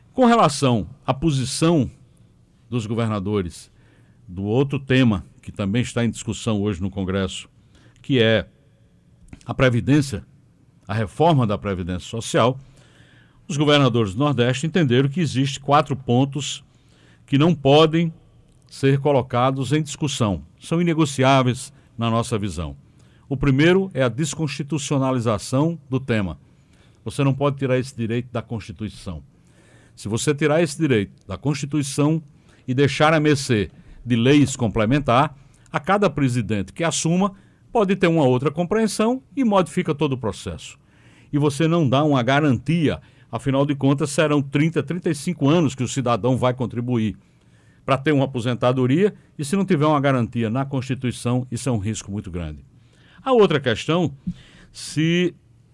Com relação à posição dos governadores do outro tema que também está em discussão hoje no Congresso, que é a Previdência, a reforma da Previdência Social, os governadores do Nordeste entenderam que existem 4 pontos que não podem ser colocados em discussão. São inegociáveis na nossa visão. O primeiro é a desconstitucionalização do tema. Você não pode tirar esse direito da Constituição. Se você tirar esse direito da Constituição e deixar a mercê de leis complementar, a cada presidente que assuma pode ter uma outra compreensão e modifica todo o processo. E você não dá uma garantia, afinal de contas serão 30, 35 anos que o cidadão vai contribuir para ter uma aposentadoria, e se não tiver uma garantia na Constituição, isso é um risco muito grande. A outra questão se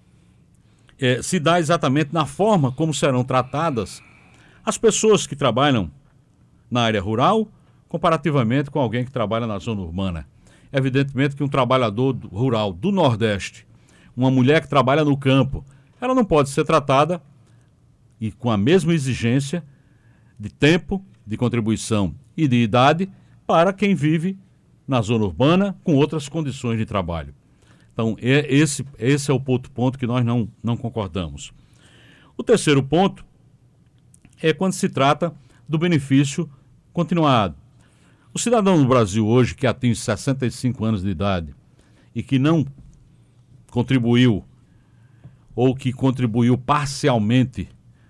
dá exatamente na forma como serão tratadas as pessoas que trabalham na área rural, comparativamente com alguém que trabalha na zona urbana. Evidentemente que um trabalhador rural do Nordeste, uma mulher que trabalha no campo, ela não pode ser tratada e com a mesma exigência de tempo, de contribuição e de idade para quem vive na zona urbana com outras condições de trabalho. Então, esse é o outro ponto que nós não concordamos. O terceiro ponto é quando se trata do benefício continuado. O cidadão no Brasil hoje que atinge 65 anos de idade e que não contribuiu ou que contribuiu parcialmente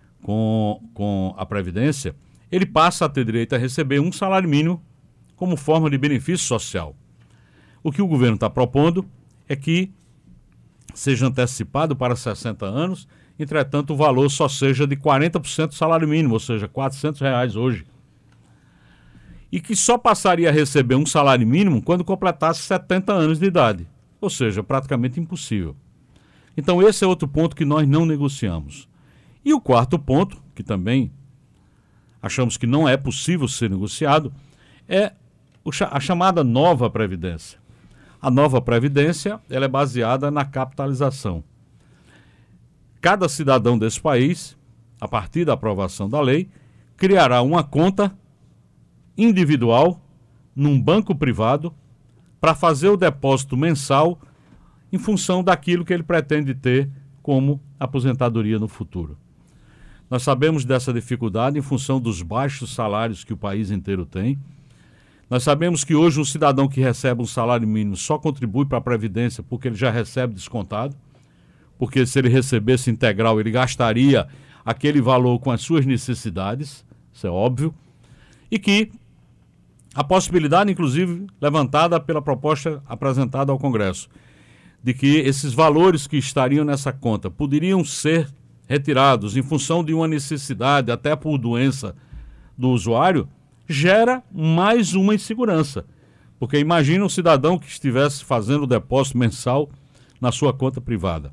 com a Previdência, ele passa a ter direito a receber um salário mínimo como forma de benefício social. O que o governo está propondo é que seja antecipado para 60 anos, entretanto o valor só seja de 40% do salário mínimo, ou seja, R$400 hoje. E que só passaria a receber um salário mínimo quando completasse 70 anos de idade, ou seja, praticamente impossível. Então esse é outro ponto que nós não negociamos. E o quarto ponto, que também achamos que não é possível ser negociado, é a chamada nova Previdência. A nova Previdência ela é baseada na capitalização. Cada cidadão desse país, a partir da aprovação da lei, criará uma conta individual num banco privado para fazer o depósito mensal em função daquilo que ele pretende ter como aposentadoria no futuro. Nós sabemos dessa dificuldade em função dos baixos salários que o país inteiro tem. Nós sabemos que hoje um cidadão que recebe um salário mínimo só contribui para a Previdência porque ele já recebe descontado, porque se ele recebesse integral ele gastaria aquele valor com as suas necessidades, isso é óbvio, e que a possibilidade, inclusive, levantada pela proposta apresentada ao Congresso, de que esses valores que estariam nessa conta poderiam ser retirados em função de uma necessidade, até por doença do usuário, gera mais uma insegurança. Porque imagina um cidadão que estivesse fazendo o depósito mensal na sua conta privada.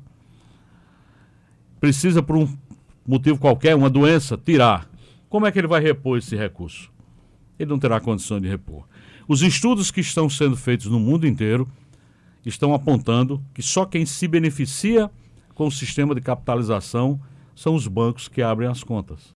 Precisa, por um motivo qualquer, uma doença, tirar. Como é que ele vai repor esse recurso? Ele não terá condição de repor. Os estudos que estão sendo feitos no mundo inteiro estão apontando que só quem se beneficia com o sistema de capitalização são os bancos que abrem as contas.